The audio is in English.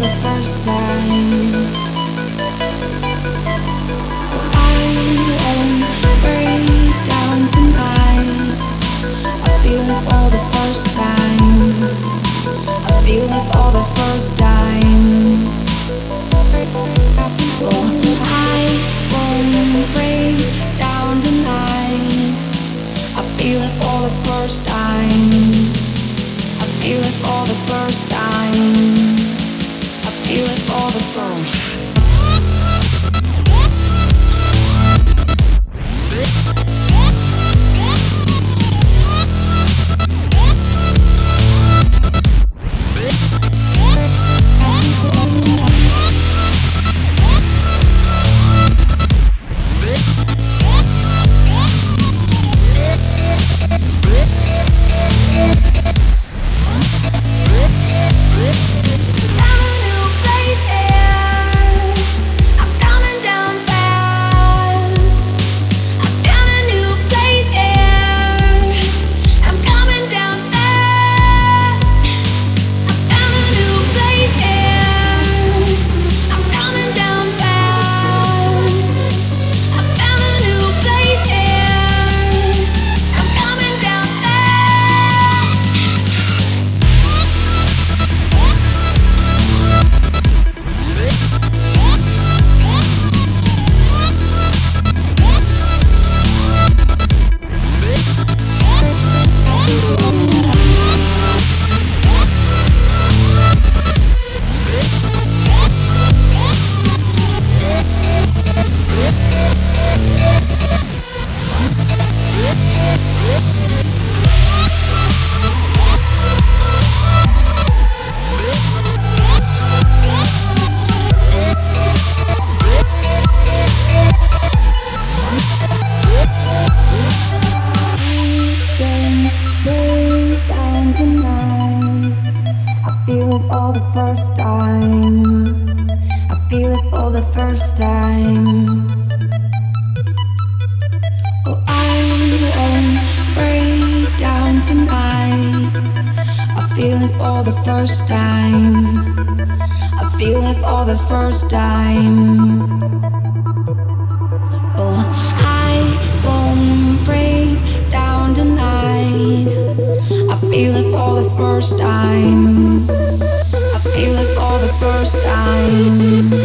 the first time. I won't break down tonight. I feel it for the first time. I feel it for the first time. Oh, I won't break down tonight. I feel it for the first time. I feel it for the first time. I feel it for the first. For the first time, I feel it for the first time. Oh, I won't break down tonight. I feel it for the first time. I feel it for the first time. Oh, I won't break down tonight. I feel it for the first time. I feel it for the first time.